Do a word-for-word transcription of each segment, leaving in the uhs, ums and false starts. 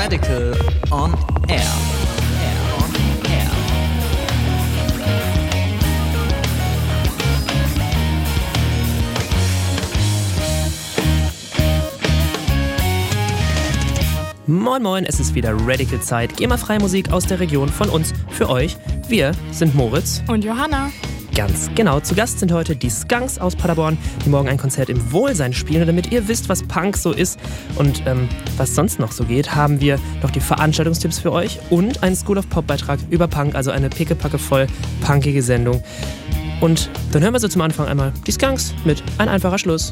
Radical on Air. Moin Moin, es ist wieder Radical-Zeit. GEMA-freie Musik aus der Region von uns für euch. Wir sind Moritz und Johanna. Ganz genau, zu Gast sind heute die Skunks aus Paderborn, die morgen ein Konzert im Wohlsein spielen. Und damit ihr wisst, was Punk so ist und ähm, was sonst noch so geht, haben wir noch die Veranstaltungstipps für euch und einen School of Pop-Beitrag über Punk, also eine pickepacke voll punkige Sendung. Und dann hören wir so zum Anfang einmal die Skunks mit Ein einfacher Schluss.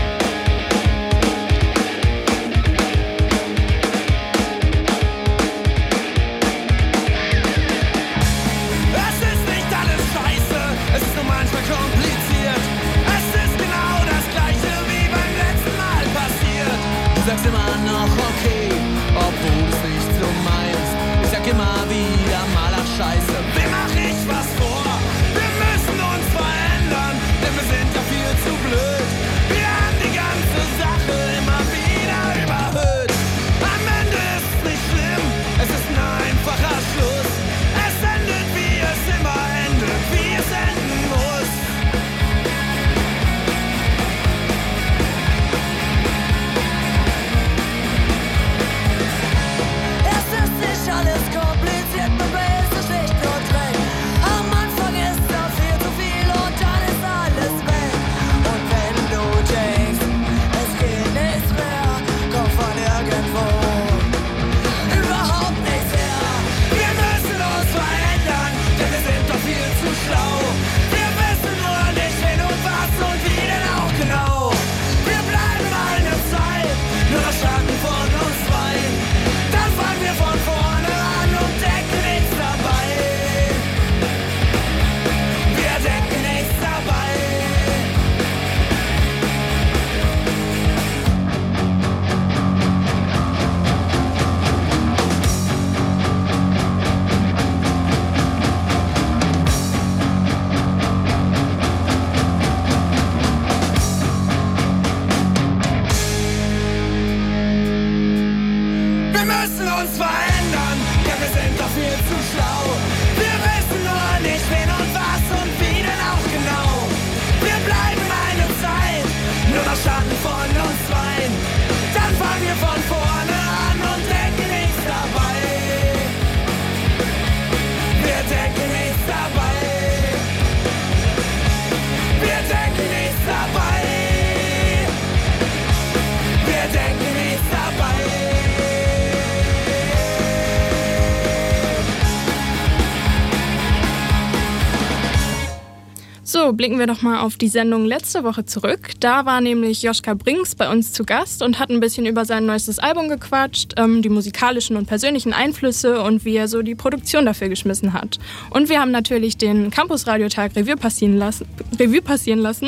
So, blicken wir doch mal auf die Sendung letzte Woche zurück. Da war nämlich Joschka Brinks bei uns zu Gast und hat ein bisschen über sein neuestes Album gequatscht, ähm, die musikalischen und persönlichen Einflüsse und wie er so die Produktion dafür geschmissen hat. Und wir haben natürlich den Campus-Radiotag Revue passieren lassen. Revue passieren lassen.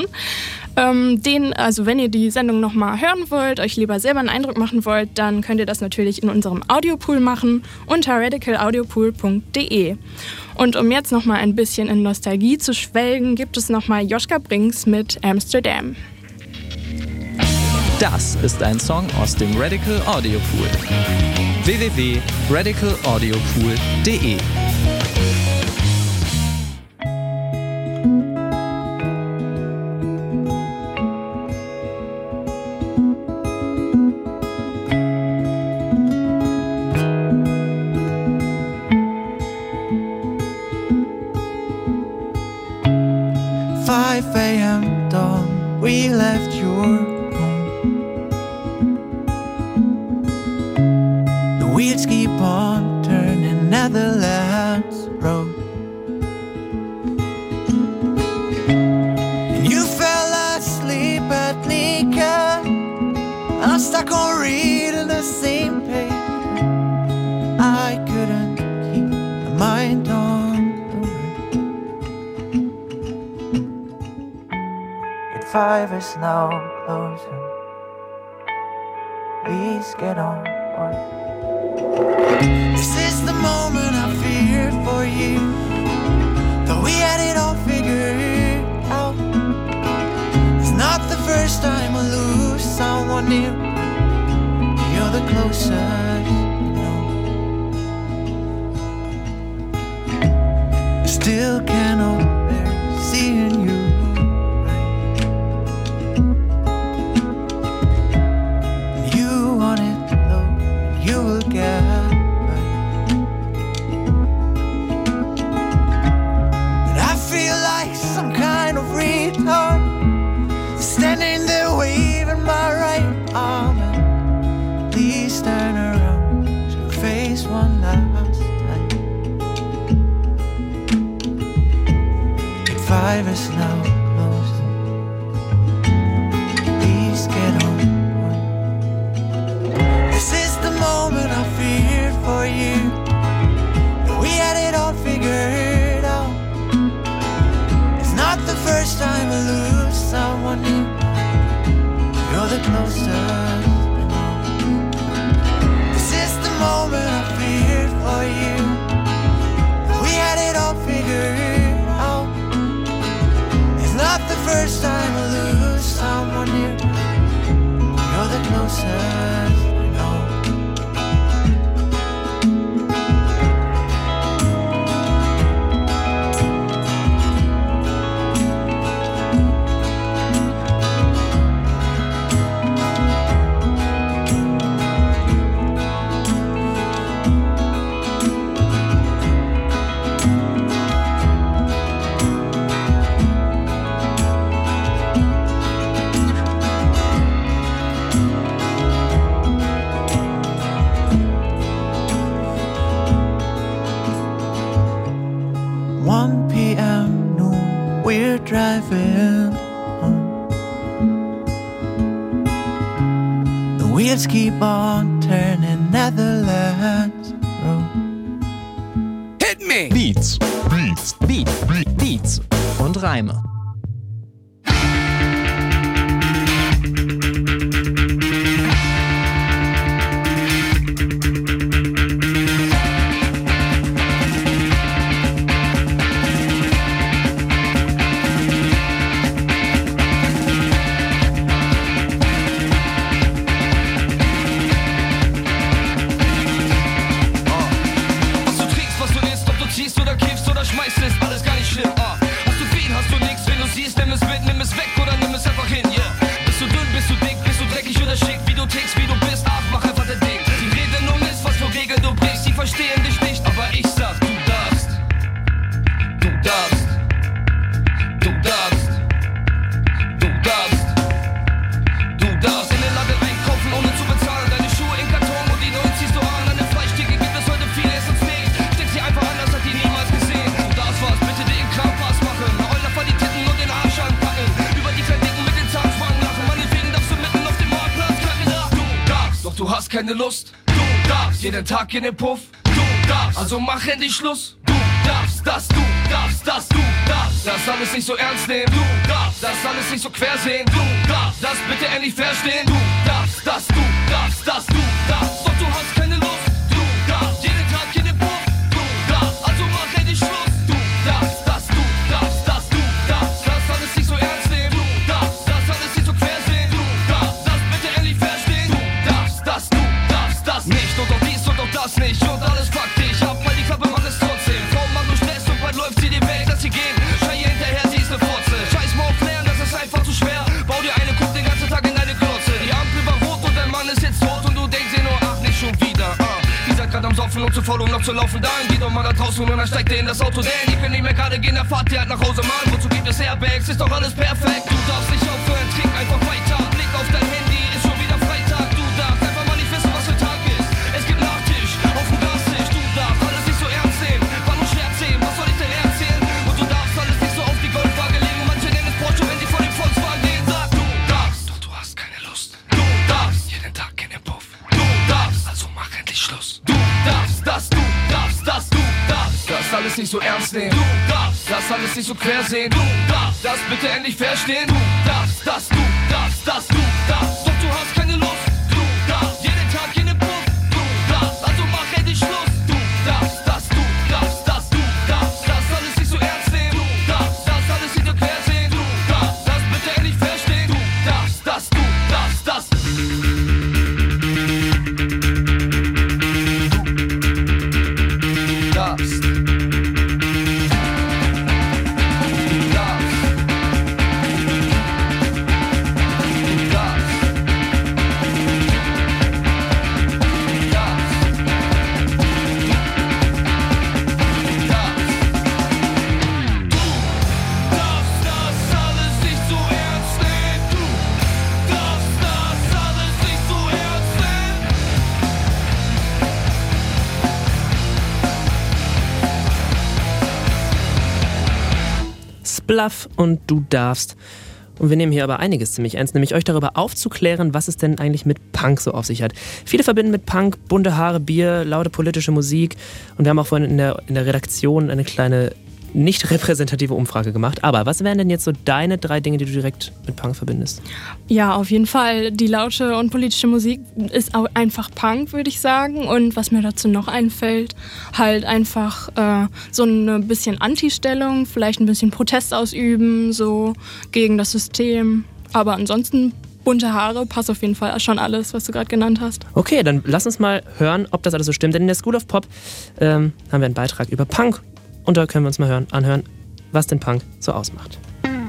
Ähm, den, also wenn ihr die Sendung nochmal hören wollt, euch lieber selber einen Eindruck machen wollt, dann könnt ihr das natürlich in unserem Audiopool machen unter radical audiopool punkt de. Und um jetzt nochmal ein bisschen in Nostalgie zu schwelgen, gibt es nochmal Joschka Brinks mit Amsterdam. Das ist ein Song aus dem Radical Audio Pool. w w w punkt radical audio pool punkt de five a.m. dawn, we left your home. The wheels keep on turning, Netherlands Road. And you fell asleep at Nika. I'm stuck on reading the same page. I couldn't keep my mind on. Five is now closing. Please get on board. This is the moment I feared for you. Though we had it all figured out. It's not the first time I lose someone new. You're the closest, you know. still cannot bear seeing you. You want it though, you will get right. But I feel like some kind of retard, standing there waving my right arm. And please turn around to face one last time. Gate five is now closed. Please get on board. This is the moment I feared for you. We had it all figured out. It's not the first time I lose someone new. You're the closest I know. This is the moment I feared for you. We had it all figured out. It's not the first time I lose someone new. You're the closest I know. one p.m. noon, we're driving home. The wheels keep on turning, Netherlands Road. Hit me! Beats. Beats. Beat, Beats und Reime. Du hast keine Lust, du darfst jeden Tag in den Puff, du darfst, also mach endlich Schluss, du darfst, das, du darfst, das, du darfst, das alles nicht so ernst nehmen, du darfst, das alles nicht so quer sehen, du darfst, das bitte endlich verstehen, du darfst, das, du darfst, das, du darfst, doch du hast keine Lust, du darfst, jeden Tag in den Puff, du darfst, also mach endlich Schluss, du darfst, das, du darfst, das, du darfst, das alles nicht so ernst nehmen, du darfst, das alles nicht so quer sehen, du darfst, das bitte endlich verstehen, du darfst, das, du darfst, das nicht, und auch dies und auch das nicht, und alles faktisch, hab mal die Klappe, mach es trotzdem, Frau, mach nur Stress und bald läuft sie dir weg, dass sie geht, schrei ihr hinterher, sie ist ne Fotze, scheiß mal auf Lernen, das ist einfach zu schwer, bau dir eine, guck den ganzen Tag in deine Glotze, die Ampel war rot und dein Mann ist jetzt tot und du denkst dir nur, ach, nicht schon wieder, uh. Die seid grad am Saufen und zu faul, um noch zu laufen, dann geht doch mal da draußen und dann steigt ihr in das Auto, denn ich bin nicht mehr gerade gehen, dann fahrt ihr halt nach Hause, Mann, wozu gibt es Airbags, ist doch alles perfekt, du darfst nicht aufhören, trink einfach weiter, blick auf dein Handy, ist schon wieder Freitag, du darfst einfach mal nicht wissen, was für Tag ist, es gibt Nachtisch, auf dem Gastisch, du darfst alles nicht so ernst nehmen, war nur Scherz sehen, was soll ich denn erzählen, und du darfst alles nicht so auf die Goldwaage legen, manche nennen es Porsche, wenn sie vor dem Volkswagen gehen, sag, du darfst, doch du hast keine Lust, du darfst, jeden Tag in den Puff, du darfst, also mach endlich Schluss, du darfst, das, du darfst, das, du darfst, das alles nicht so ernst nehmen, du darfst, das alles nicht so quer sehen, du darfst, das bitte endlich verstehen, du darfst, das, du darfst, das, du darfst, doch du hast keine Lust, du darfst, jeden Tag in den Puff, du darfst, also mach endlich Schluss, du darfst, das, du darfst, das, du darfst, das alles nicht so ernst nehmen, du darfst, das alles nicht so quer sehen, du darfst, das bitte endlich verstehen, du darfst, das, du darfst, das. Du darfst. Bluff und Du darfst. Und wir nehmen hier aber einiges ziemlich ernst, nämlich euch darüber aufzuklären, was es denn eigentlich mit Punk so auf sich hat. Viele verbinden mit Punk bunte Haare, Bier, laute politische Musik. Und wir haben auch vorhin in der, in der Redaktion eine kleine nicht repräsentative Umfrage gemacht. Aber was wären denn jetzt so deine drei Dinge, die du direkt mit Punk verbindest? Ja, auf jeden Fall. Die laute und politische Musik ist auch einfach Punk, würde ich sagen. Und was mir dazu noch einfällt, halt einfach äh, so ein bisschen Anti-Stellung, vielleicht ein bisschen Protest ausüben, so gegen das System. Aber ansonsten bunte Haare, passt auf jeden Fall schon alles, was du gerade genannt hast. Okay, dann lass uns mal hören, ob das alles so stimmt. Denn in der School of Pop ähm, haben wir einen Beitrag über Punk. Und da können wir uns mal hören, anhören, was den Punk so ausmacht.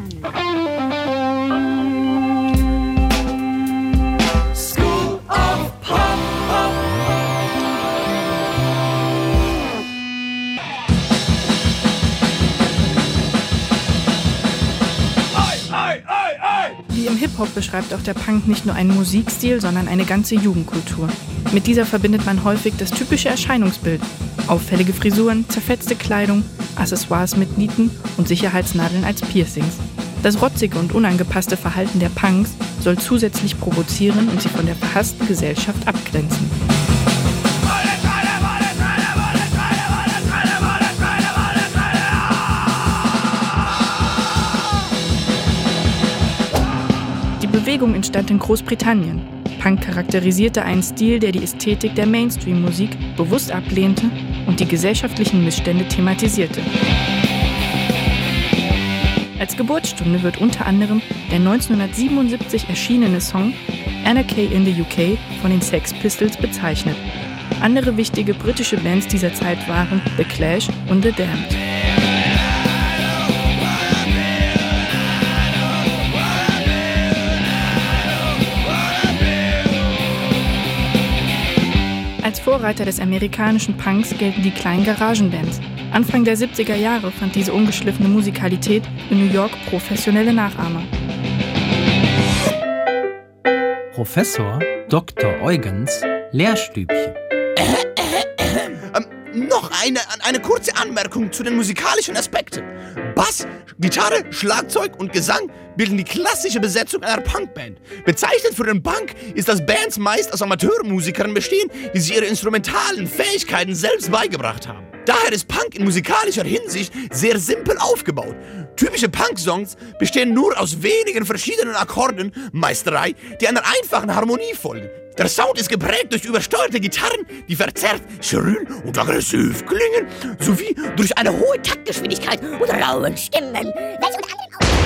School of Pop. Wie im Hip-Hop beschreibt auch der Punk nicht nur einen Musikstil, sondern eine ganze Jugendkultur. Mit dieser verbindet man häufig das typische Erscheinungsbild. Auffällige Frisuren, zerfetzte Kleidung, Accessoires mit Nieten und Sicherheitsnadeln als Piercings. Das rotzige und unangepasste Verhalten der Punks soll zusätzlich provozieren und sie von der verhassten Gesellschaft abgrenzen. Die Bewegung entstand in Großbritannien. Punk charakterisierte einen Stil, der die Ästhetik der Mainstream-Musik bewusst ablehnte und die gesellschaftlichen Missstände thematisierte. Als Geburtsstunde wird unter anderem der neunzehnhundertsiebenundsiebzig erschienene Song Anarchy in the U K von den Sex Pistols bezeichnet. Andere wichtige britische Bands dieser Zeit waren The Clash und The Damned. Als Vorreiter des amerikanischen Punks gelten die kleinen Garagenbands. Anfang der siebziger Jahre fand diese ungeschliffene Musikalität in New York professionelle Nachahmer. Professor Doktor Eugens Lehrstübchen. Ähm, noch eine, eine kurze Anmerkung zu den musikalischen Aspekten. Bass, Gitarre, Schlagzeug und Gesang bilden die klassische Besetzung einer Punkband. Bezeichnend für den Punk ist, dass Bands meist aus Amateurmusikern bestehen, die sich ihre instrumentalen Fähigkeiten selbst beigebracht haben. Daher ist Punk in musikalischer Hinsicht sehr simpel aufgebaut. Typische Punk-Songs bestehen nur aus wenigen verschiedenen Akkorden, meist drei, die einer einfachen Harmonie folgen. Der Sound ist geprägt durch übersteuerte Gitarren, die verzerrt, schrill und aggressiv klingen, sowie durch eine hohe Taktgeschwindigkeit und raue Stimmen, welche unter anderem auch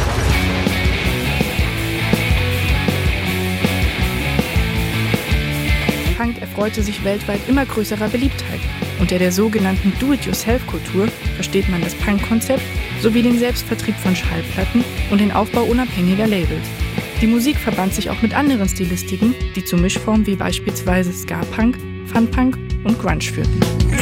Punk erfreute sich weltweit immer größerer Beliebtheit. Unter der sogenannten Do-it-yourself-Kultur versteht man das Punk-Konzept sowie den Selbstvertrieb von Schallplatten und den Aufbau unabhängiger Labels. Die Musik verband sich auch mit anderen Stilistiken, die zu Mischformen wie beispielsweise Ska-Punk, Fun-Punk und Grunge führten.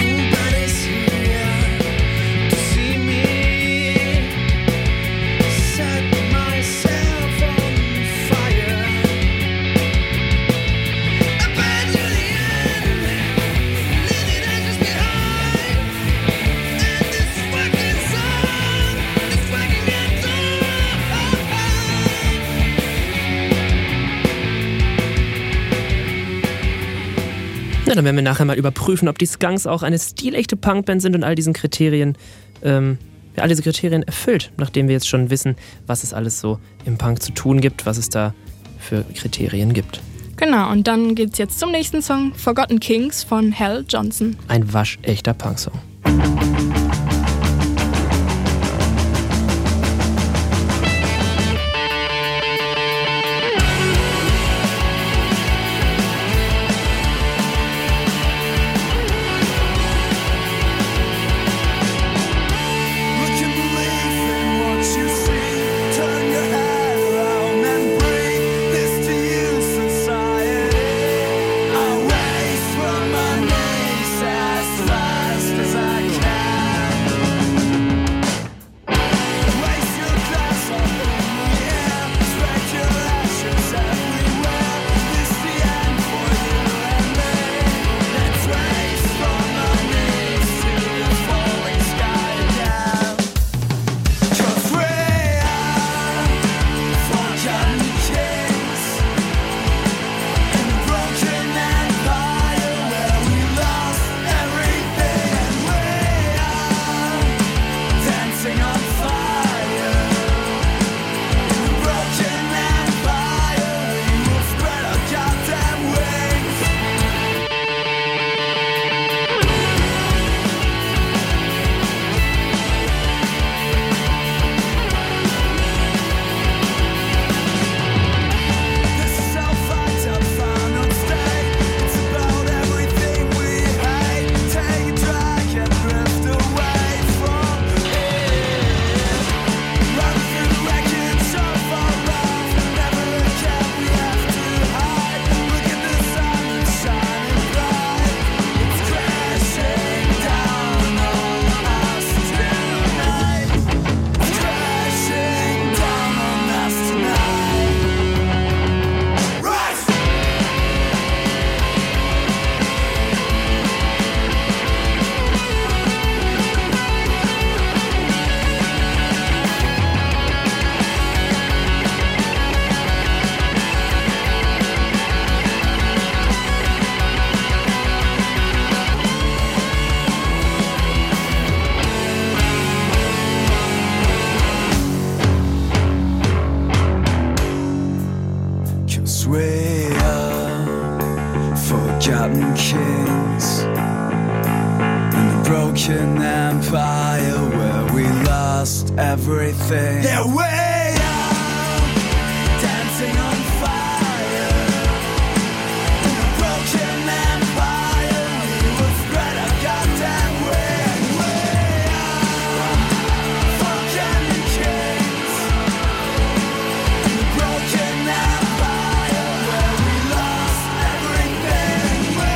Ja, dann werden wir nachher mal überprüfen, ob die Skunks auch eine stilechte Punkband sind und all diesen Kriterien, ähm, ja, all diese Kriterien erfüllt, nachdem wir jetzt schon wissen, was es alles so im Punk zu tun gibt, was es da für Kriterien gibt. Genau, und dann geht's jetzt zum nächsten Song, Forgotten Kings von Hal Johnson. Ein waschechter Punksong. As fast as I we are forgotten kings in a broken empire where we lost everything. Yeah, we are dancing on fire in a broken empire. We will spread our goddamn wings. We are forgotten kings in a broken empire where we lost everything. We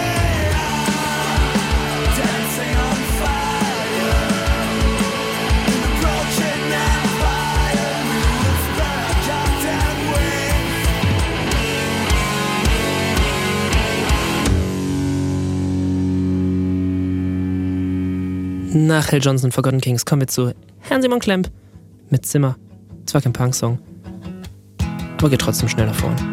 are dancing on fire in a broken empire. We will spread our goddamn wings. Nach Hal Johnson Forgotten Kings kommen wir zu Herrn Simon Klemp mit Zimmer. Zwar kein Punk-Song, aber geht trotzdem schnell nach vorn.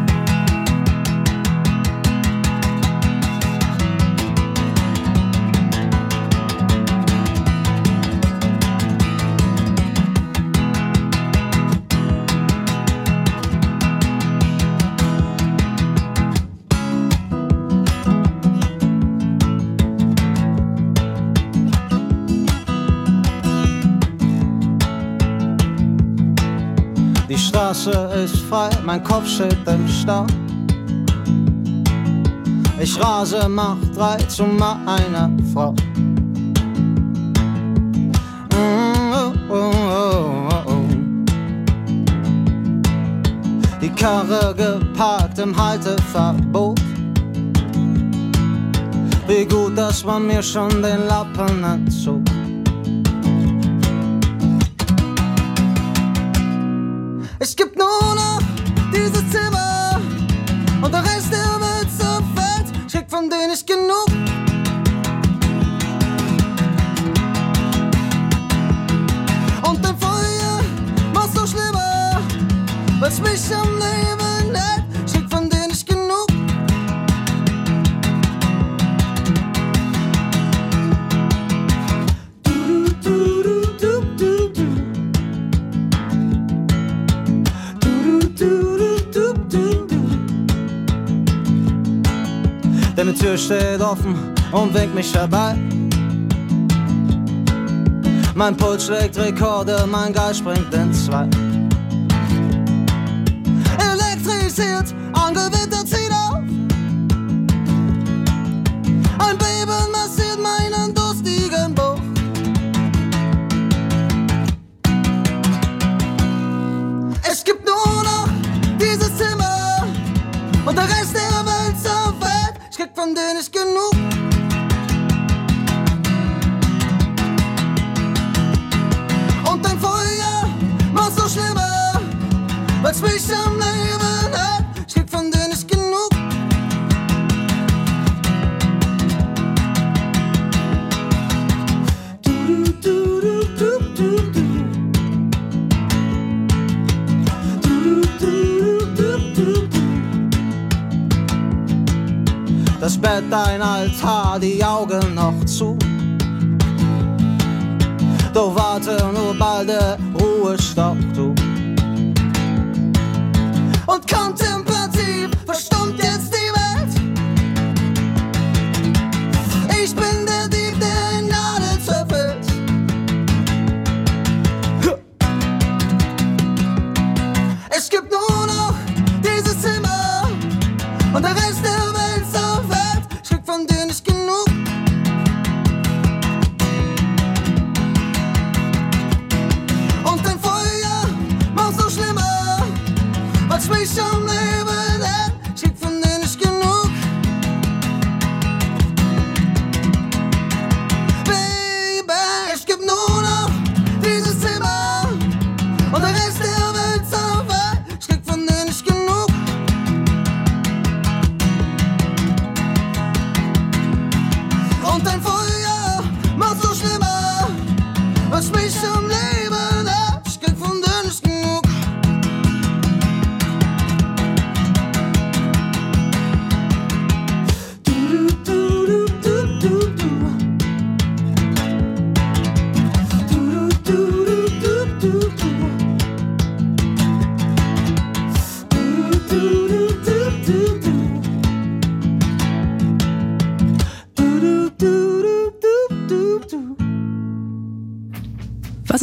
Die Straße ist frei, mein Kopf steht im Stau. Ich rase, mach drei zu meiner Frau. Mm, oh, oh, oh, oh. Die Karre geparkt im Halteverbot. Wie gut, dass man mir schon den Lappen entzog. Es gibt nur noch dieses Zimmer und der Rest der Welt zerfällt. Ich krieg von denen nicht genug. Und dein Feuer macht's noch schlimmer, weil's mich am Leben hält. Ich krieg von denen nicht genug. Du, du, du, du, du, du. Deine Tür steht offen und winkt mich herbei. Mein Puls schlägt Rekorde, mein Geist springt in zwei. Elektrisiert, Angewitter zieht auf. Ein Beben massiert meinen durstigen Bauch. Es gibt nur noch dieses Zimmer und der Rest der Welt zerfällt. Ich krieg von denen nicht genug. Und dein Feuer macht's noch schlimmer, weil's mich am Leben hält. Ich krieg von denen nicht genug. Du, du, du, du, du, du. Du, du, du, du, du. Das Bett, ein Altar, die Augen noch zu. Doch warte, nur bald der Ruhestock, du. Und kontemplativ verstummt jetzt die Welt. Ich bin der Dieb, der in Gnade zerfällt. Es gibt nur noch dieses Zimmer und der Rest der Welt zerfällt. Ich krieg von dir nicht genug. Und dein Feuer macht's noch schlimmer, weil's mich am Leben hält. Ich krieg von dir nicht genug. Baby, es gibt nur noch dieses Zimmer und der Rest der Welt zerfällt. Ich krieg von dir nicht genug. Und dein Feuer macht's so schlimmer, was mich am Leben hält. Ich krieg von dir nicht genug. Du, du, du, du, du, du. Du, du, du, du, du, du. Du, du, du, du.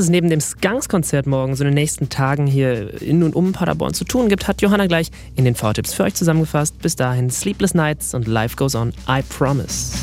es neben dem Skunks-Konzert morgen so in den nächsten Tagen hier in und um Paderborn zu tun gibt, hat Johanna gleich in den V-Tipps für euch zusammengefasst. Bis dahin Sleepless Nights und Life Goes On, I Promise.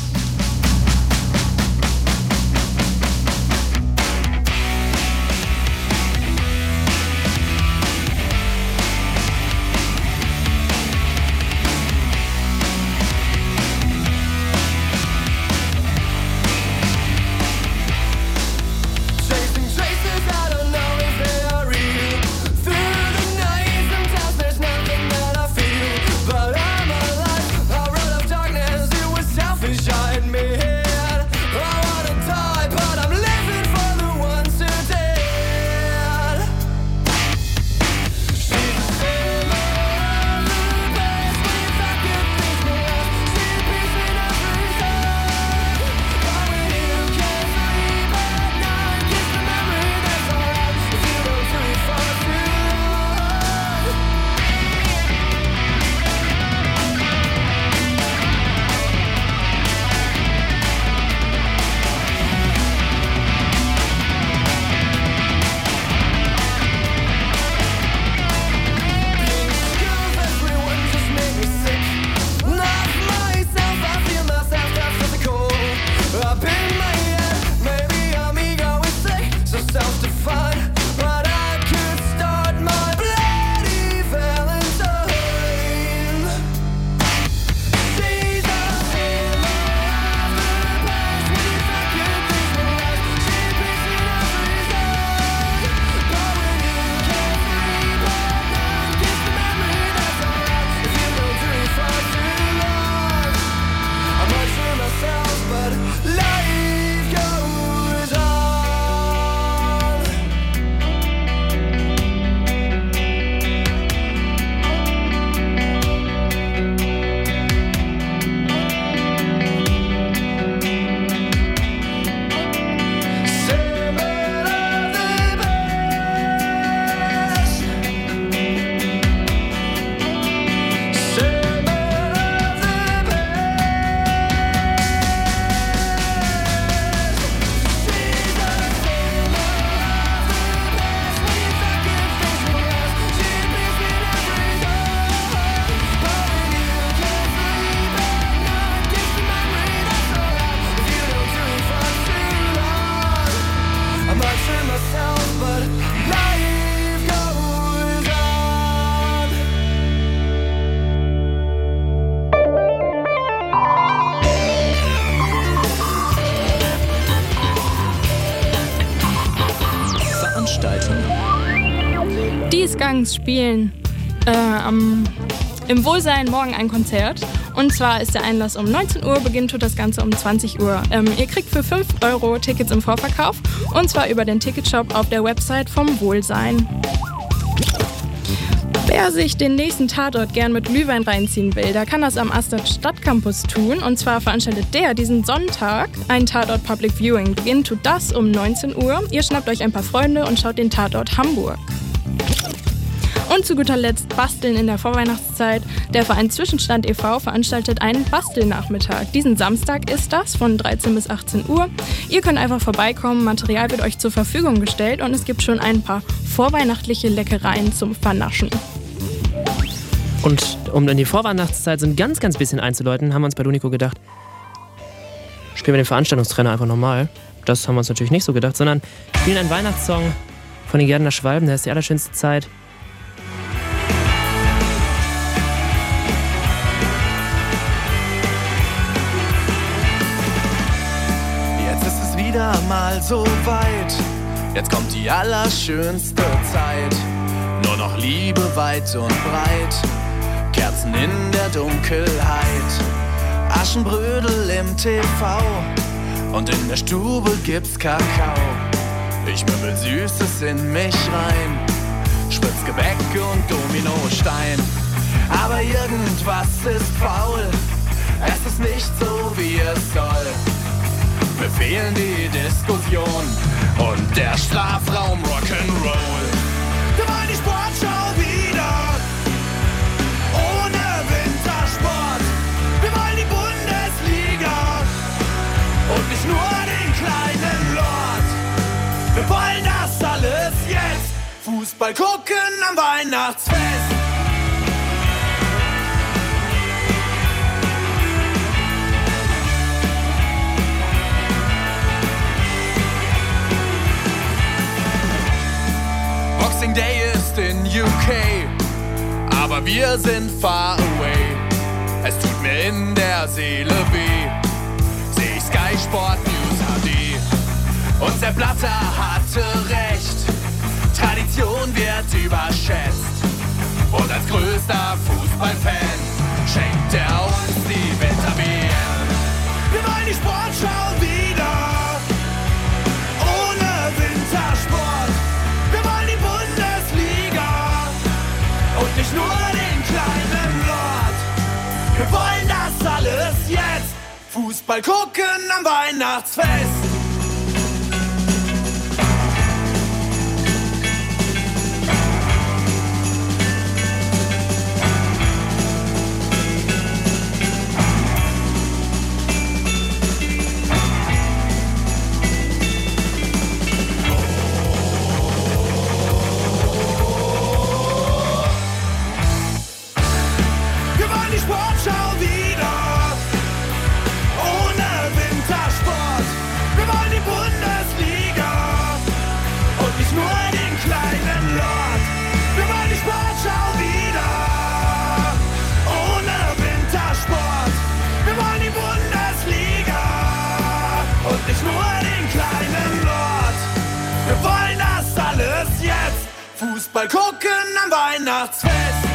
Die Skunks spielen äh, am, im Wohlsein morgen ein Konzert. Und zwar ist der Einlass um neunzehn Uhr, beginnt tut das Ganze um zwanzig Uhr. Ähm, ihr kriegt für fünf Euro Tickets im Vorverkauf und zwar über den Ticketshop auf der Website vom Wohlsein. Wer sich den nächsten Tatort gern mit Glühwein reinziehen will, der kann das am Astert Stadtcampus tun. Und zwar veranstaltet der diesen Sonntag ein Tatort Public Viewing. Beginnt tut das um neunzehn Uhr. Ihr schnappt euch ein paar Freunde und schaut den Tatort Hamburg. Und zu guter Letzt Basteln in der Vorweihnachtszeit. Der Verein Zwischenstand e V veranstaltet einen Bastelnachmittag. Diesen Samstag ist das von dreizehn bis achtzehn Uhr. Ihr könnt einfach vorbeikommen, Material wird euch zur Verfügung gestellt und es gibt schon ein paar vorweihnachtliche Leckereien zum Vernaschen. Und um in die Vorweihnachtszeit so ein ganz, ganz bisschen einzuläuten, haben wir uns bei Dunico gedacht, spielen wir den Veranstaltungstrainer einfach nochmal. Das haben wir uns natürlich nicht so gedacht, sondern spielen einen Weihnachtssong von den Gärtner Schwalben, der ist die allerschönste Zeit. Jetzt ist es wieder mal so weit, jetzt kommt die allerschönste Zeit. Nur noch Liebe weit und breit, Kerzen in der Dunkelheit, Aschenbrödel im T V und in der Stube gibt's Kakao. Ich mümmel Süßes in mich rein, spritz Gebäck und Dominostein. Aber irgendwas ist faul, es ist nicht so wie es soll. Mir fehlen die Diskussion und der Schlafraum Rock'n'Roll. Wir wollen die Sportschau wieder, ohne Wintersport. Wir wollen die Bundesliga und nicht nur den kleinen Lord. Wir wollen das Fußball gucken am Weihnachtsfest. Boxing Day ist in U K, aber wir sind far away. Es tut mir in der Seele weh, seh ich Sky Sport News H D. Und der Blatter hatte recht, Tradition wird überschätzt. Und als größter Fußballfan schenkt er uns die Winter-W M. Wir wollen die Sportschau wieder, ohne Wintersport. Wir wollen die Bundesliga und nicht nur den kleinen Lord. Wir wollen das alles jetzt, Fußball gucken am Weihnachtsfest. Fußball gucken am Weihnachtsfest.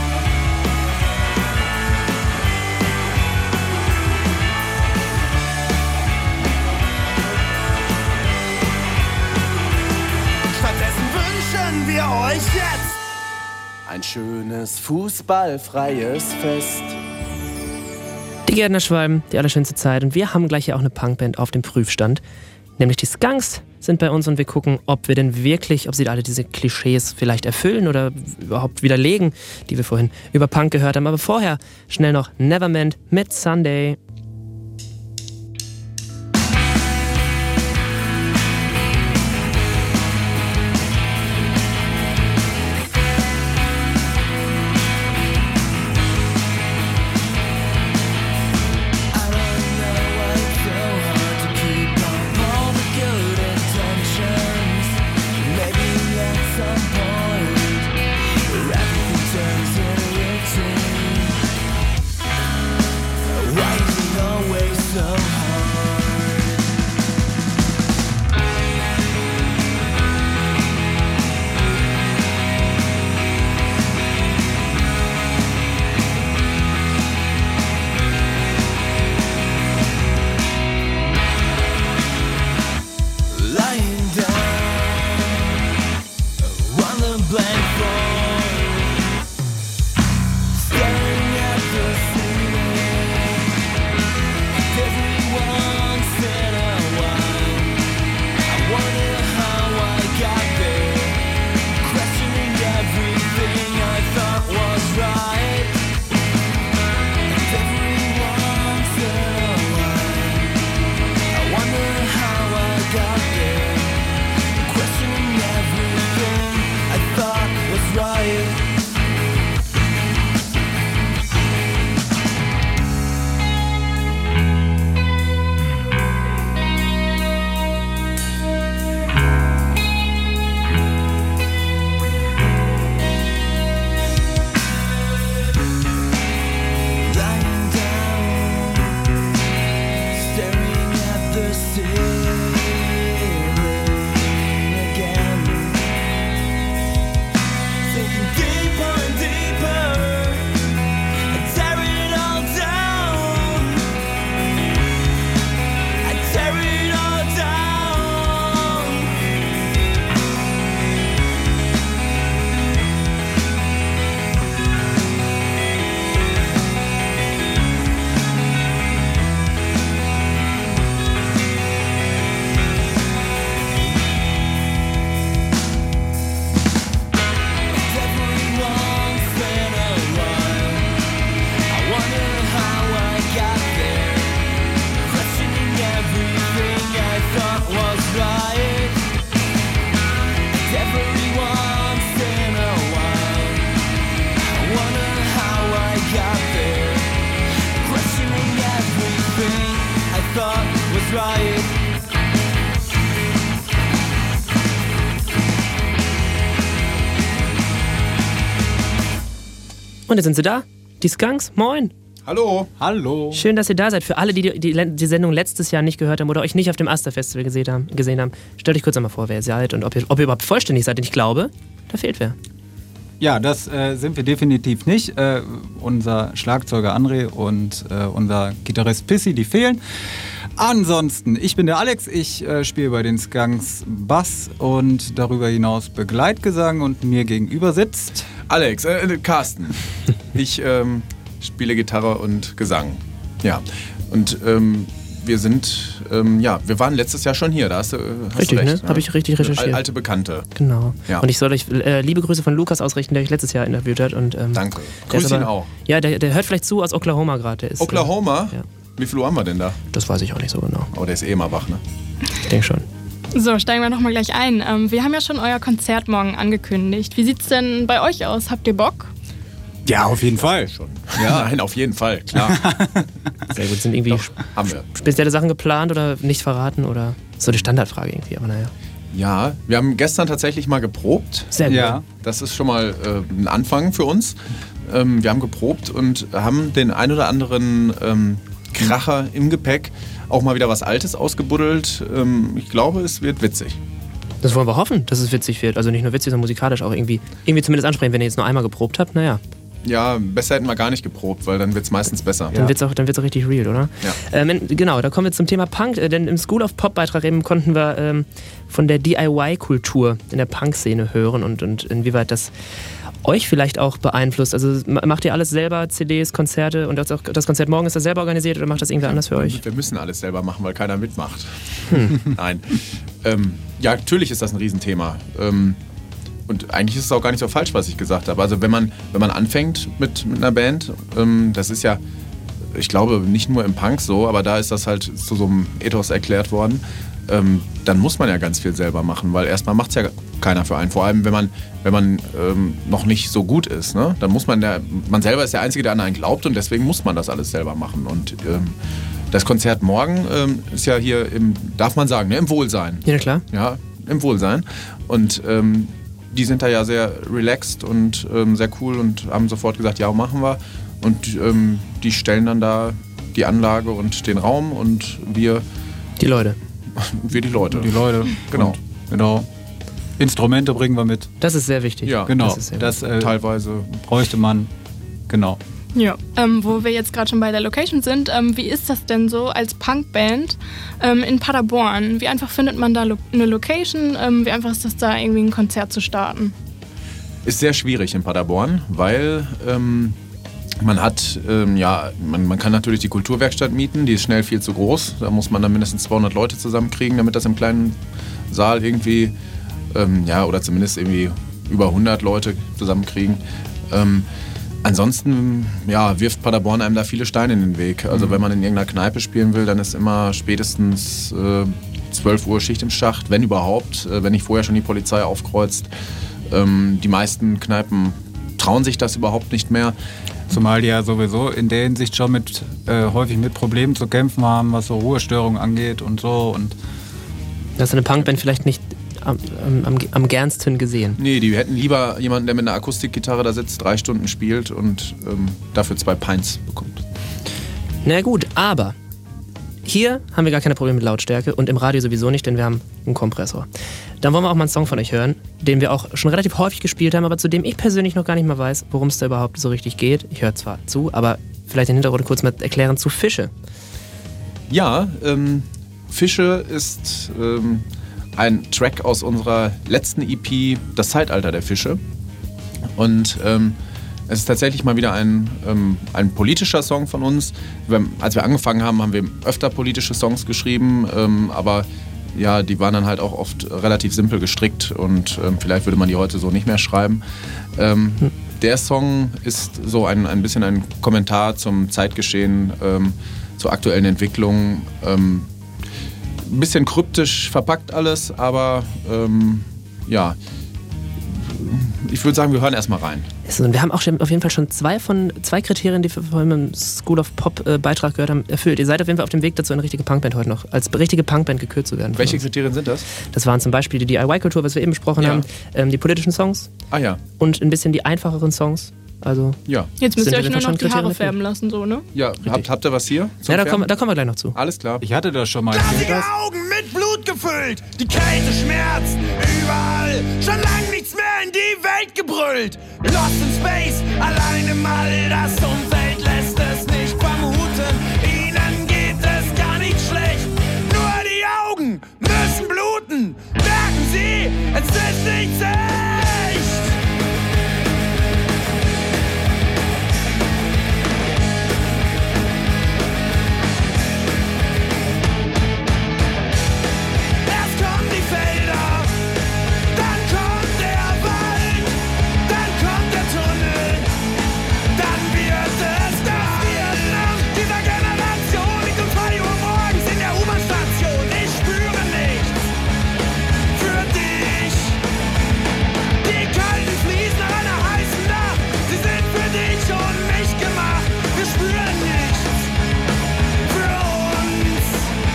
Stattdessen wünschen wir euch jetzt ein schönes fußballfreies Fest. Die Gärtnerschwalben, die allerschönste Zeit. Und wir haben gleich ja auch eine Punkband auf dem Prüfstand. Nämlich die Skunks sind bei uns und wir gucken, ob wir denn wirklich, ob sie alle diese Klischees vielleicht erfüllen oder überhaupt widerlegen, die wir vorhin über Punk gehört haben. Aber vorher schnell noch Nevermind mit Sunday. Right crying. Und jetzt sind sie da. Die Skunks, moin. Hallo. Hallo. Schön, dass ihr da seid. Für alle, die die, die, die Sendung letztes Jahr nicht gehört haben oder euch nicht auf dem Aster-Festival gesehen haben, gesehen haben, stellt euch kurz einmal vor, wer ihr seid und ob ihr, ob ihr überhaupt vollständig seid. Denn ich glaube, da fehlt wer. Ja, das äh, sind wir definitiv nicht. Äh, unser Schlagzeuger André und äh, unser Gitarrist Pissy, die fehlen. Ansonsten, ich bin der Alex, ich äh, spiele bei den Skunks Bass und darüber hinaus Begleitgesang und mir gegenüber sitzt... Alex, äh, Carsten. Ich ähm, spiele Gitarre und Gesang. Ja, und ähm, wir sind, ähm, ja, wir waren letztes Jahr schon hier, da hast du, hast Richtig, du recht. ne? Habe ich richtig recherchiert. Alte Bekannte. Genau. Ja. Und ich soll euch äh, liebe Grüße von Lukas ausrichten, der euch letztes Jahr interviewt hat. Und, ähm, Danke. der ist Grüß ihn aber- auch. Ja, der, der hört vielleicht zu aus Oklahoma gerade. Der ist, Oklahoma? Äh, ja. Wie viel Uhr haben wir denn da? Das weiß ich auch nicht so genau. Oh, der ist eh immer wach, ne? Ich denke schon. So, steigen wir nochmal gleich ein. Ähm, wir haben ja schon euer Konzert morgen angekündigt. Wie sieht's denn bei euch aus? Habt ihr Bock? Ja, auf jeden Fall. Schon. Ja, nein, auf jeden Fall, klar. Sehr gut. Sind irgendwie Doch, haben wir. spezielle Sachen geplant oder nicht verraten? Oder so die Standardfrage irgendwie, aber naja. Ja, wir haben gestern tatsächlich mal geprobt. Sehr gut. Ja. Das ist schon mal äh, ein Anfang für uns. Ähm, wir haben geprobt und haben den ein oder anderen ähm, Kracher im Gepäck, auch mal wieder was Altes ausgebuddelt. Ähm, ich glaube, es wird witzig. Das wollen wir hoffen, dass es witzig wird. Also nicht nur witzig, sondern musikalisch auch irgendwie, irgendwie zumindest ansprechen. Wenn ihr jetzt nur einmal geprobt habt, naja. Ja, besser hätten wir gar nicht geprobt, weil dann wird es meistens besser. Dann wird es auch, dann wird's auch richtig real, oder? Ja. Ähm, genau, da kommen wir zum Thema Punk. Äh, denn im School of Pop-Beitrag eben konnten wir ähm, von der D I Y-Kultur in der Punk-Szene hören und, und inwieweit das euch vielleicht auch beeinflusst. Also ma- macht ihr alles selber, C Ds, Konzerte und das, auch, das Konzert morgen, ist das selber organisiert oder macht das irgendwer anders für euch? Wir müssen alles selber machen, weil keiner mitmacht. Nein. Ähm, ja, natürlich ist das ein Riesenthema. Ähm, Und eigentlich ist es auch gar nicht so falsch, was ich gesagt habe. Also wenn man, wenn man anfängt mit, mit einer Band, ähm, das ist ja, ich glaube, nicht nur im Punk so, aber da ist das halt zu so einem Ethos erklärt worden, ähm, dann muss man ja ganz viel selber machen, weil erstmal macht es ja keiner für einen. Vor allem, wenn man, wenn man ähm, noch nicht so gut ist, ne? Dann muss man, der, man selber ist der Einzige, der an einen glaubt und deswegen muss man das alles selber machen. Und ähm, das Konzert morgen ähm, ist ja hier im, darf man sagen, ne? Im Wohlsein. Ja, klar. Ja, im Wohlsein. Und ähm, die sind da ja sehr relaxed und ähm, sehr cool und haben sofort gesagt, ja, machen wir. Und ähm, die stellen dann da die Anlage und den Raum und wir... Die Leute. Wir die Leute. Die Leute. Genau. Und, genau. Instrumente bringen wir mit. Das ist sehr wichtig. Ja, Genau. Das ist sehr Das äh, teilweise. bräuchte man. Genau. Ja. Ähm, wo wir jetzt gerade schon bei der Location sind, ähm, wie ist das denn so als Punkband ähm, in Paderborn? Wie einfach findet man da lo- eine Location? Ähm, wie einfach ist das da irgendwie ein Konzert zu starten? Ist sehr schwierig in Paderborn, weil ähm, man hat, ähm, ja, man, man kann natürlich die Kulturwerkstatt mieten, die ist schnell viel zu groß. Da muss man dann mindestens zweihundert Leute zusammenkriegen, damit das im kleinen Saal irgendwie, ähm, ja, oder zumindest irgendwie über hundert Leute zusammenkriegen. Ähm, Ansonsten ja, wirft Paderborn einem da viele Steine in den Weg. Also wenn man in irgendeiner Kneipe spielen will, dann ist immer spätestens äh, zwölf Uhr Schicht im Schacht, wenn überhaupt, äh, wenn nicht vorher schon die Polizei aufkreuzt. Ähm, die meisten Kneipen trauen sich das überhaupt nicht mehr. Zumal die ja sowieso in der Hinsicht schon mit, äh, häufig mit Problemen zu kämpfen haben, was so Ruhestörungen angeht und so. Und Das ist eine Punkband vielleicht nicht am, am, am gernsten gesehen. Nee, die hätten lieber jemanden, der mit einer Akustikgitarre da sitzt, drei Stunden spielt und ähm, dafür zwei Pints bekommt. Na gut, aber hier haben wir gar keine Probleme mit Lautstärke und im Radio sowieso nicht, denn wir haben einen Kompressor. Dann wollen wir auch mal einen Song von euch hören, den wir auch schon relativ häufig gespielt haben, aber zu dem ich persönlich noch gar nicht mal weiß, worum es da überhaupt so richtig geht. Ich höre zwar zu, aber vielleicht den Hintergrund kurz mal erklären zu Fische. Ja, ähm, Fische ist ähm, ein Track aus unserer letzten E P, Das Zeitalter der Fische. Und ähm, es ist tatsächlich mal wieder ein, ähm, ein politischer Song von uns. Wir, als wir angefangen haben, haben wir öfter politische Songs geschrieben, ähm, aber ja, die waren dann halt auch oft relativ simpel gestrickt und ähm, vielleicht würde man die heute so nicht mehr schreiben. Ähm, der Song ist so ein, ein bisschen ein Kommentar zum Zeitgeschehen, ähm, zur aktuellen Entwicklung. Ähm, ein bisschen kryptisch verpackt alles, aber ähm, ja, ich würde sagen, wir hören erstmal rein. Ist so. Und wir haben auch schon, auf jeden Fall schon zwei von zwei Kriterien, die wir vorhin im School of Pop äh, Beitrag gehört haben, erfüllt. Ihr seid auf jeden Fall auf dem Weg dazu, eine richtige Punkband heute noch, als richtige Punkband gekürt zu werden. Welche Kriterien sind das? Das waren zum Beispiel die D I Y-Kultur, was wir eben besprochen Ja. haben, ähm, die politischen Songs Ah ja. und ein bisschen die einfacheren Songs. Also Ja. Jetzt müsst sind ihr auf euch jeden nur Fall noch schon die Haare Kriterien färben lassen, so, ne? Ja, habt, habt ihr was hier? zum Ja, da Färben? kommen, da kommen wir gleich noch zu. Alles klar. Ich hatte das schon mal. Glasige Augen mit Blut gefüllt, die Kälte schmerzt überall. Schon lang nichts mehr in die Welt gebrüllt. Lost in Space, allein im All, das Umfeld lässt es nicht vermuten. Ihnen geht es gar nicht schlecht, nur die Augen müssen bluten. Merken Sie, es ist nichts echt. Erst kommen die Felder, dann kommt der Wald, dann kommt der Tunnel, dann wird es das Vietnam dieser Generation. Liegt um zwei Uhr morgens in der U-Bahn-Station. Ich spüre nichts für dich. Die kalten Fliesen nach einer heißen Nacht, sie sind für dich und mich gemacht. Wir spüren nichts für uns.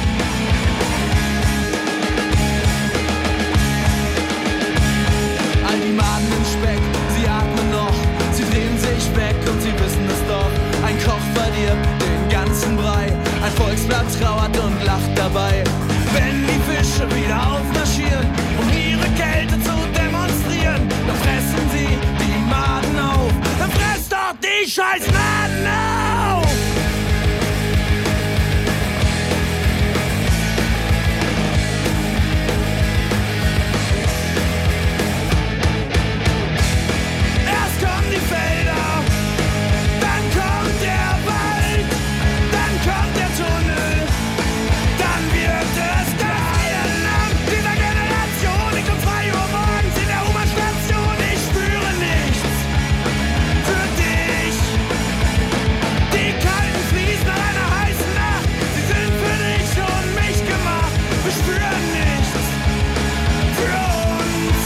All die Maden im Speck, sie atmen noch, sie drehen sich weg und sie wissen es doch. Ein Koch verdirbt den ganzen Brei, ein Volksblatt trauert und lacht dabei. Wenn die Fische wieder aufmarschieren, um ihre Kälte zu demonstrieren, dann fressen sie die Maden auf, dann fresst doch die scheiß Maden auf! Erst kommen die Felder, dann kommt der Wald, dann kommt der Tunnel, dann wird es das Vietnam dieser Generation. Liegt um zwei Uhr morgens in der U-Bahn-Station. Ich spüre nichts für dich. Die kalten Fliesen an einer heißen Nacht, sie sind für dich und mich gemacht. Wir spüren nichts für uns.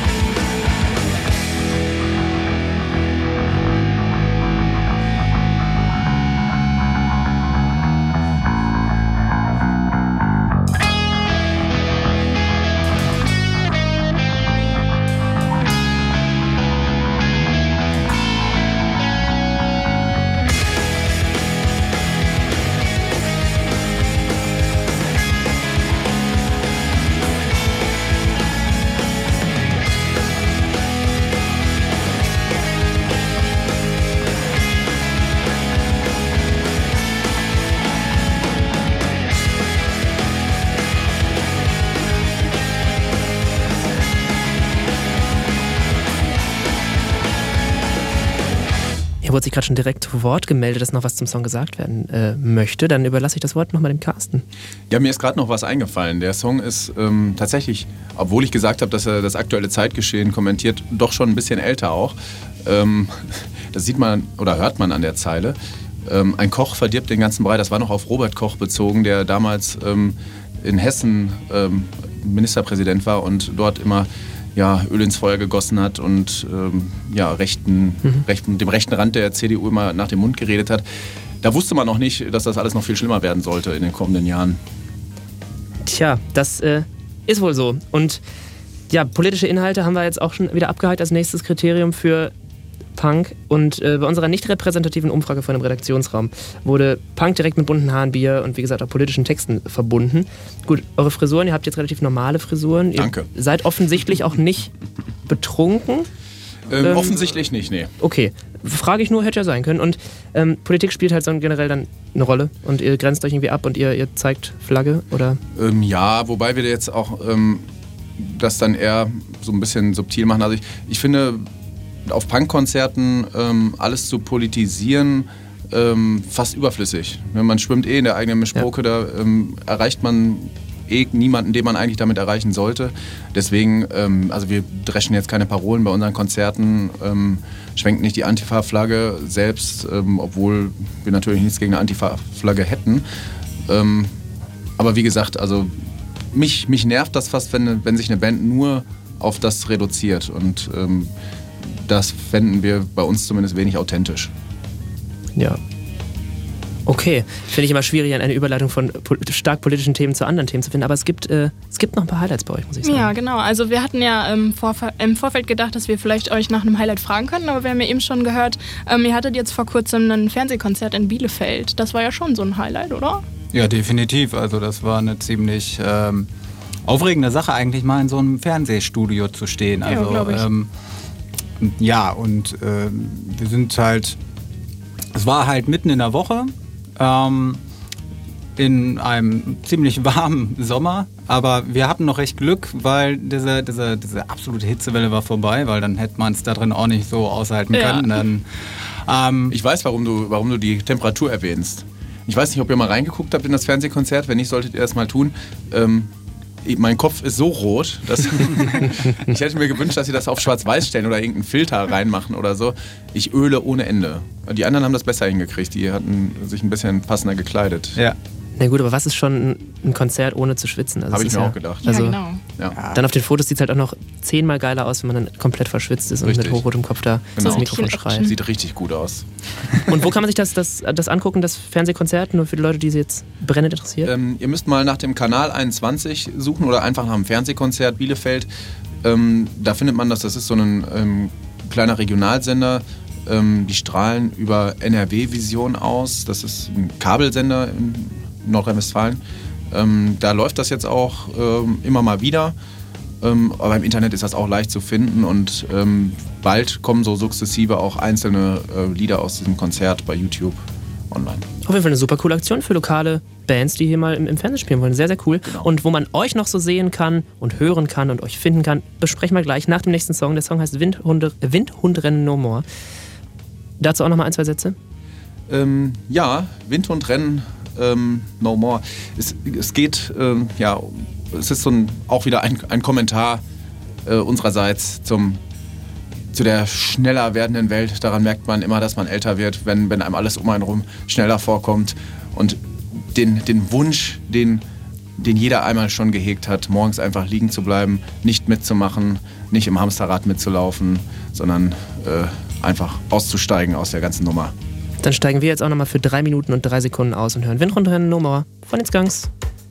Hier wurde sich gerade schon direkt zu Wort gemeldet, dass noch was zum Song gesagt werden äh, möchte. Dann überlasse ich das Wort nochmal dem Carsten. Ja, mir ist gerade noch was eingefallen. Der Song ist ähm, tatsächlich, obwohl ich gesagt habe, dass er das aktuelle Zeitgeschehen kommentiert, doch schon ein bisschen älter auch. Ähm, das sieht man oder hört man an der Zeile. Ähm, ein Koch verdirbt den ganzen Brei. Das war noch auf Robert Koch bezogen, der damals ähm, in Hessen ähm, Ministerpräsident war und dort immer ja, Öl ins Feuer gegossen hat und ähm, ja, rechten, mhm. rechten, dem rechten Rand der C D U immer nach dem Mund geredet hat. Da wusste man noch nicht, dass das alles noch viel schlimmer werden sollte in den kommenden Jahren. Tja, das äh, ist wohl so. Und ja, politische Inhalte haben wir jetzt auch schon wieder abgehakt als nächstes Kriterium für Punk. Und äh, bei unserer nicht repräsentativen Umfrage von dem Redaktionsraum wurde Punk direkt mit bunten Haaren, Bier und wie gesagt auch politischen Texten verbunden. Gut, eure Frisuren, ihr habt jetzt relativ normale Frisuren. Ihr Danke. Seid offensichtlich auch nicht betrunken. Ähm, Ähm, offensichtlich nicht, nee. Okay, frage ich nur, hätte ja sein können. Und ähm, Politik spielt halt so generell dann eine Rolle und ihr grenzt euch irgendwie ab und ihr, ihr zeigt Flagge, oder? Ähm, ja, wobei wir jetzt auch ähm, das dann eher so ein bisschen subtil machen. Also ich, ich finde, auf Punkkonzerten ähm, alles zu politisieren, ähm, fast überflüssig. Ne, man schwimmt eh in der eigenen Mischpoke, ja. Da ähm, erreicht man eh niemanden, den man eigentlich damit erreichen sollte. Deswegen, ähm, also wir dreschen jetzt keine Parolen bei unseren Konzerten, ähm, schwenken nicht die Antifa-Flagge selbst, ähm, obwohl wir natürlich nichts gegen eine Antifa-Flagge hätten. Ähm, aber wie gesagt, also mich, mich nervt das fast, wenn, wenn sich eine Band nur auf das reduziert. Und ähm, das fänden wir bei uns zumindest wenig authentisch. Ja. Okay, finde ich immer schwierig, eine Überleitung von po- stark politischen Themen zu anderen Themen zu finden, aber es gibt, äh, es gibt noch ein paar Highlights bei euch, muss ich sagen. Ja, genau. Also wir hatten ja im, Vorf- im Vorfeld gedacht, dass wir vielleicht euch nach einem Highlight fragen könnten, aber wir haben ja eben schon gehört, ähm, ihr hattet jetzt vor kurzem ein Fernsehkonzert in Bielefeld. Das war ja schon so ein Highlight, oder? Ja, definitiv. Also das war eine ziemlich ähm, aufregende Sache, eigentlich mal in so einem Fernsehstudio zu stehen. Also, ja, glaube ich. Ähm, ja, und äh, wir sind halt, es war halt mitten in der Woche, ähm, in einem ziemlich warmen Sommer, aber wir hatten noch recht Glück, weil diese, diese, diese absolute Hitzewelle war vorbei, weil dann hätte man es da drin auch nicht so aushalten Ja. können. Dann, ähm, ich weiß, warum du, warum du die Temperatur erwähnst. Ich weiß nicht, ob ihr mal reingeguckt habt in das Fernsehkonzert. Wenn nicht, solltet ihr das mal tun. Ähm, mein Kopf ist so rot, dass ich hätte mir gewünscht, dass sie das auf Schwarz-Weiß stellen oder irgendeinen Filter reinmachen oder so. Ich öle ohne Ende. Die anderen haben das besser hingekriegt. Die hatten sich ein bisschen passender gekleidet. Ja. Na gut, aber was ist schon ein, ein Konzert ohne zu schwitzen? Also Habe es ich ist mir ja, auch gedacht. Also ja, genau. Ja. Dann auf den Fotos sieht es halt auch noch zehnmal geiler aus, wenn man dann komplett verschwitzt ist und Richtig. mit hochrotem Kopf da Genau. ins Mikrofon schreit. Sieht richtig gut aus. Und wo kann man sich das, das, das angucken, das Fernsehkonzert, nur für die Leute, die sie jetzt brennend interessiert? Ähm, ihr müsst mal nach dem Kanal einundzwanzig suchen oder einfach nach dem Fernsehkonzert Bielefeld. Ähm, da findet man das, das ist so ein ähm, kleiner Regionalsender. Ähm, die strahlen über N R W-Vision aus. Das ist ein Kabelsender in Nordrhein-Westfalen. Ähm, da läuft das jetzt auch ähm, immer mal wieder. Ähm, aber im Internet ist das auch leicht zu finden und ähm, bald kommen so sukzessive auch einzelne äh, Lieder aus diesem Konzert bei YouTube online. Auf jeden Fall eine super coole Aktion für lokale Bands, die hier mal im, im Fernsehen spielen wollen. Sehr, sehr cool. Genau. Und wo man euch noch so sehen kann und hören kann und euch finden kann, besprechen wir gleich nach dem nächsten Song. Der Song heißt Windhunde, Windhundrennen No More. Dazu auch noch mal ein, zwei Sätze. Ähm, ja, Windhundrennen ähm, No More. Es, es geht, ähm, ja, es ist so ein, auch wieder ein, ein Kommentar äh, unsererseits zum, zu der schneller werdenden Welt. Daran merkt man immer, dass man älter wird, wenn, wenn einem alles um einen herum schneller vorkommt. Und den, den Wunsch, den, den jeder einmal schon gehegt hat, morgens einfach liegen zu bleiben, nicht mitzumachen, nicht im Hamsterrad mitzulaufen, sondern äh, einfach auszusteigen aus der ganzen Nummer. Dann steigen wir jetzt auch noch mal für drei Minuten und drei Sekunden aus und hören Windhundrennen No More von den Skunks.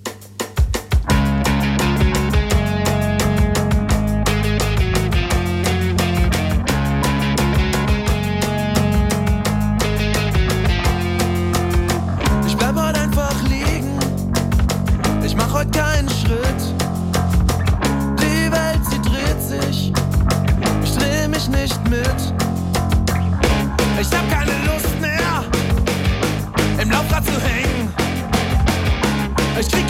Ich bleib heute einfach liegen, ich mach heute keinen Schritt. Die Welt, sie dreht sich, ich dreh mich nicht mit. Ich hab keine Lust mehr, im Laufrad zu hängen. Ich krieg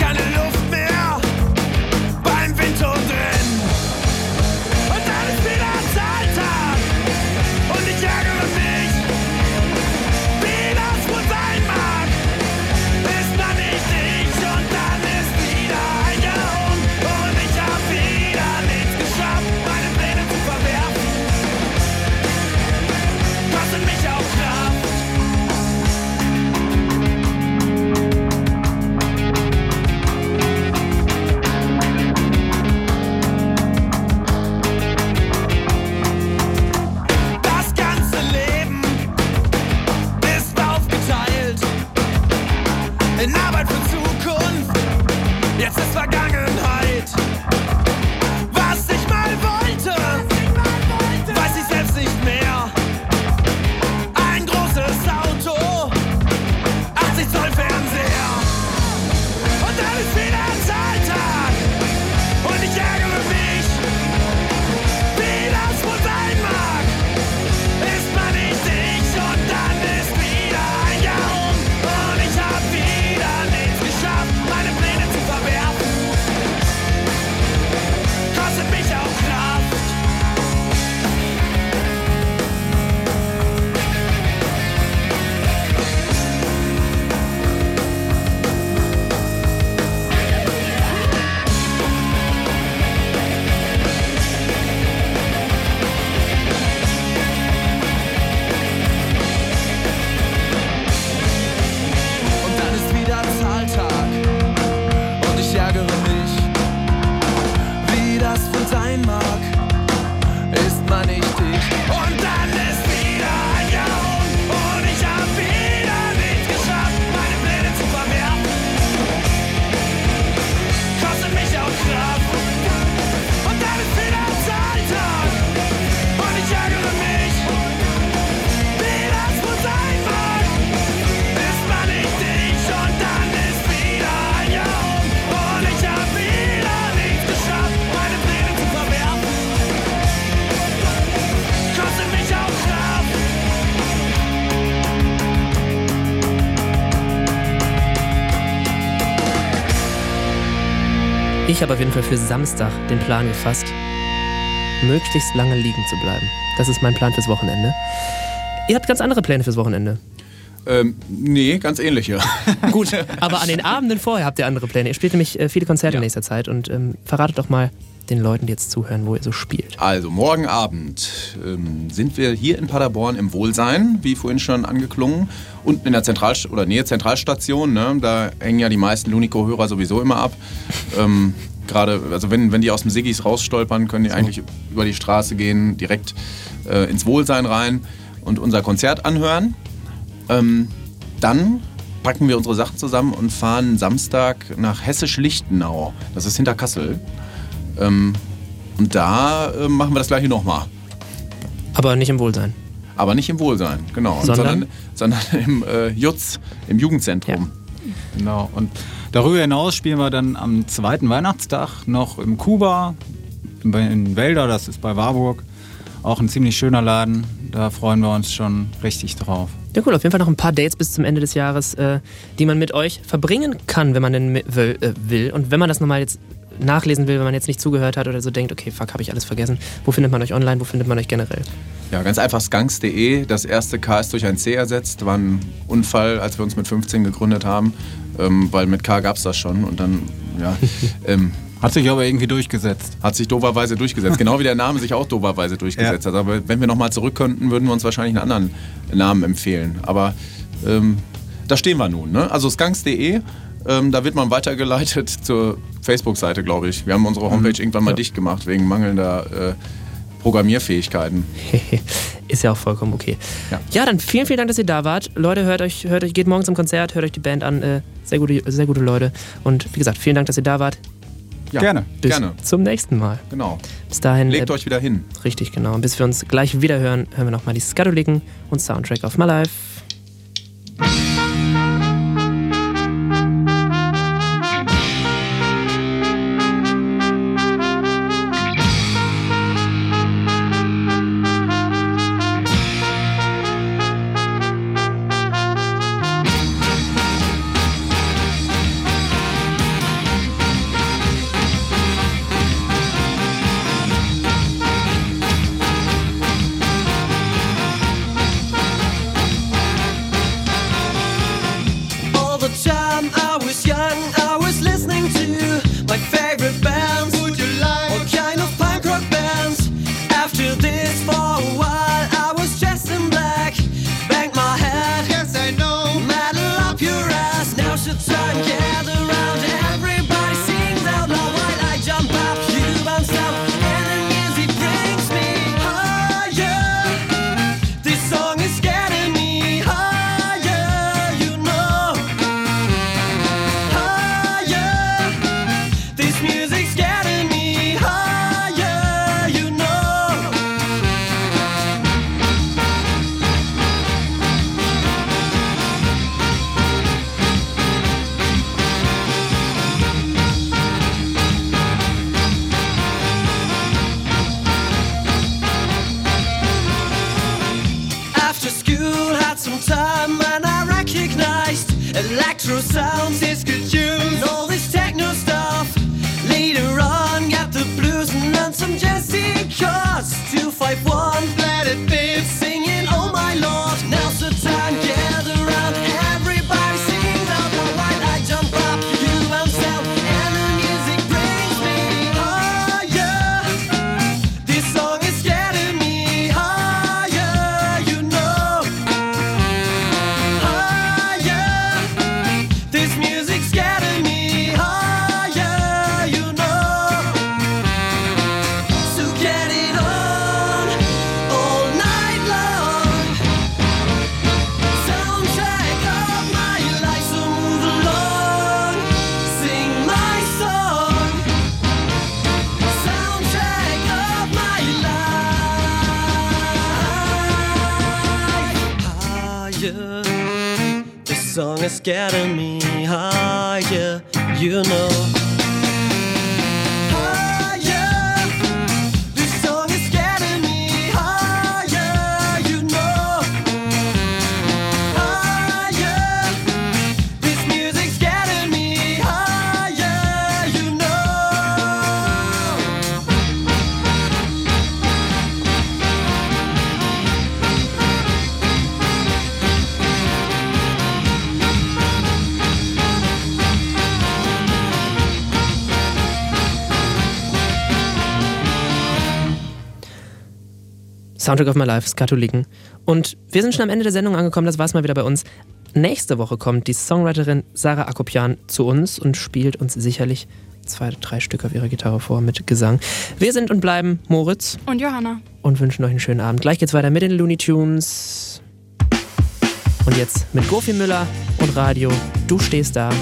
Ich habe auf jeden Fall für Samstag den Plan gefasst, möglichst lange liegen zu bleiben. Das ist mein Plan fürs Wochenende. Ihr habt ganz andere Pläne fürs Wochenende. Ähm, nee, ganz ähnliche. Gut, aber an den Abenden vorher habt ihr andere Pläne. Ihr spielt nämlich äh, viele Konzerte ja. in nächster Zeit und ähm, verratet doch mal den Leuten, die jetzt zuhören, wo ihr so spielt. Also, morgen Abend ähm, sind wir hier in Paderborn im Wohlsein, wie vorhin schon angeklungen, unten in der Zentral- oder Nähe Zentralstation. Ne? Da hängen ja die meisten Lunico-Hörer sowieso immer ab. ähm, Gerade, also wenn, wenn die aus dem Siggis rausstolpern, können die so. eigentlich über die Straße gehen, direkt äh, ins Wohlsein rein und unser Konzert anhören. Ähm, dann packen wir unsere Sachen zusammen und fahren Samstag nach Hessisch-Lichtenau. Das ist hinter Kassel. Ähm, und da äh, machen wir das gleiche nochmal. Aber nicht im Wohlsein. Aber nicht im Wohlsein, genau. Sondern, sondern, sondern im äh, Jutz, im Jugendzentrum. Ja. Genau. Und darüber hinaus spielen wir dann am zweiten Weihnachtstag noch im Kuba, in Wälder, das ist bei Warburg. Auch ein ziemlich schöner Laden. Da freuen wir uns schon richtig drauf. Ja, cool. Auf jeden Fall noch ein paar Dates bis zum Ende des Jahres, äh, die man mit euch verbringen kann, wenn man denn will, äh, will. Und wenn man das nochmal jetzt nachlesen will, wenn man jetzt nicht zugehört hat oder so denkt, okay, fuck, habe ich alles vergessen. Wo findet man euch online? Wo findet man euch generell? Ja, ganz einfach skunks punkt de. Das erste K ist durch ein C ersetzt. War ein Unfall, als wir uns mit fünfzehn gegründet haben. Ähm, weil mit K gab es das schon. Und dann, ja... ähm, Hat sich aber irgendwie durchgesetzt. Hat sich doverweise durchgesetzt. Genau wie der Name sich auch doverweise durchgesetzt ja. hat. Aber wenn wir nochmal zurück könnten, würden wir uns wahrscheinlich einen anderen Namen empfehlen. Aber ähm, da stehen wir nun. Ne? Also skunks punkt de, ähm, da wird man weitergeleitet zur Facebook-Seite, glaube ich. Wir haben unsere Homepage mhm. irgendwann mal ja. dicht gemacht, wegen mangelnder äh, Programmierfähigkeiten. Ist ja auch vollkommen okay. Ja. ja, dann vielen, vielen Dank, dass ihr da wart. Leute, hört euch, hört euch, geht morgen zum Konzert, hört euch die Band an. Äh, sehr gute, sehr gute Leute. Und wie gesagt, vielen Dank, dass ihr da wart. Ja, gerne. Bis gerne. zum nächsten Mal. Genau. Bis dahin. Legt äh, euch wieder hin. Richtig, genau. Und bis wir uns gleich wieder hören, hören wir nochmal die Skaduliken und Soundtrack of My Life. Electro sounds is good tunes, all this techno stuff. Later on, got the blues and learned some jazzy chords. two five one, let it be, singing oh my lord. Now's the time, gather round, everybody sings out loud. While I jump up, you bounce out, and the music brings me higher. This song is getting me higher, you know. Higher. This music's getting me higher, you know. So get it on, all night long. Soundtrack of my life, so move along. Sing my song. Soundtrack of my life. Higher. This song is getting me higher, you know. Higher. This song is getting me higher, you know. Higher. This music's getting me higher, you know. Soundtrack of My Life, ist Katholiken. Und wir sind schon am Ende der Sendung angekommen, das war's mal wieder bei uns. Nächste Woche kommt die Songwriterin Sarah Akopian zu uns und spielt uns sicherlich zwei, drei Stück auf ihrer Gitarre vor mit Gesang. Wir sind und bleiben Moritz und Johanna und wünschen euch einen schönen Abend. Gleich geht's weiter mit den Looney Tunes. Und jetzt mit Gofi Müller und Radio. Du stehst da.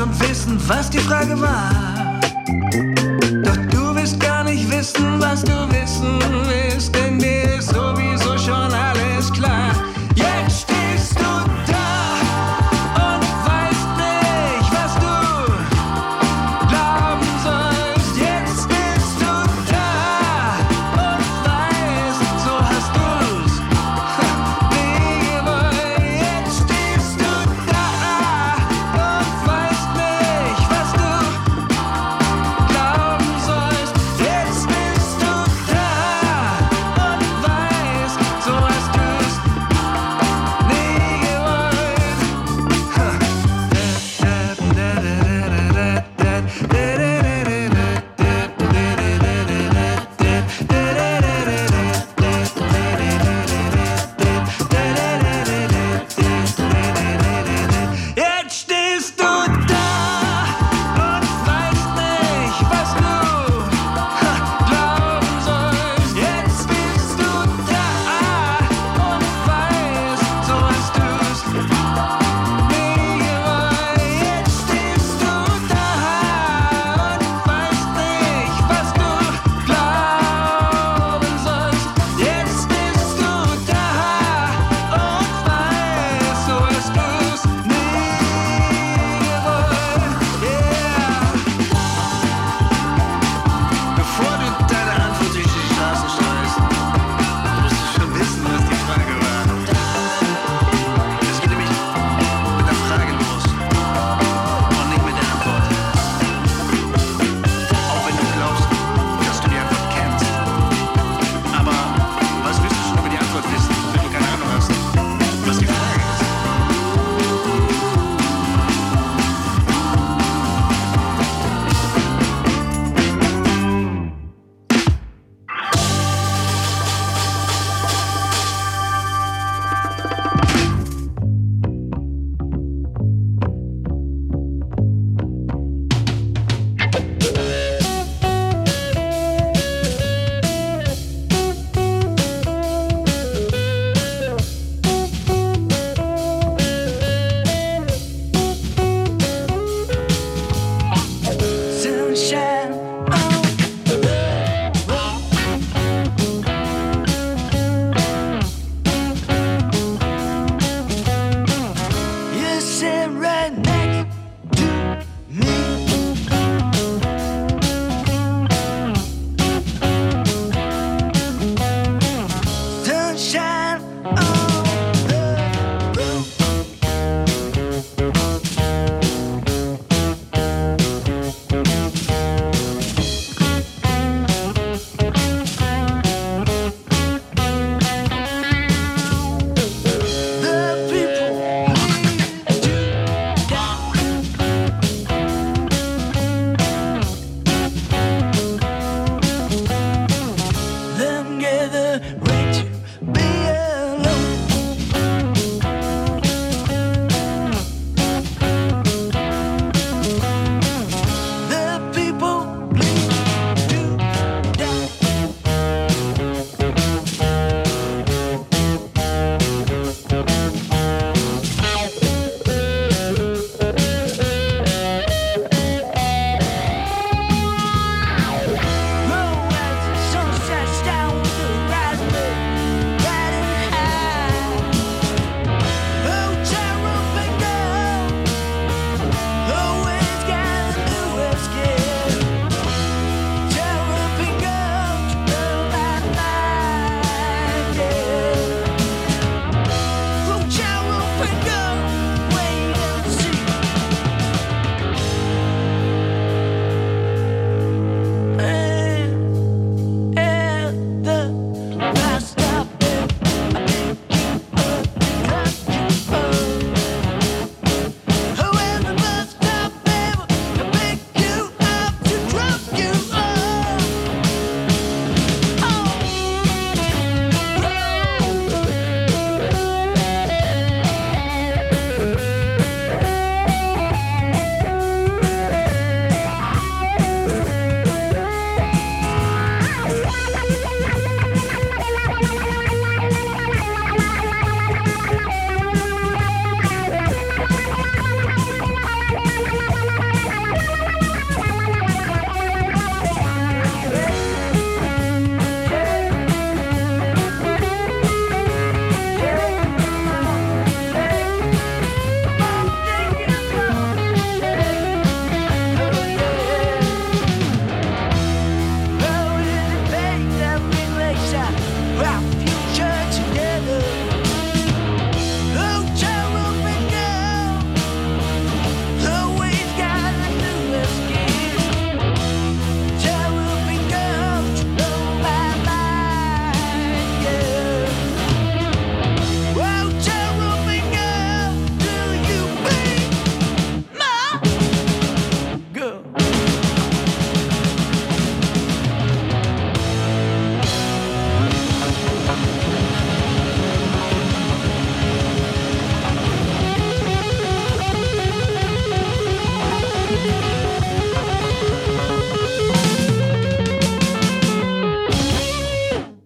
Was die Frage war, doch du willst gar nicht wissen, was du willst.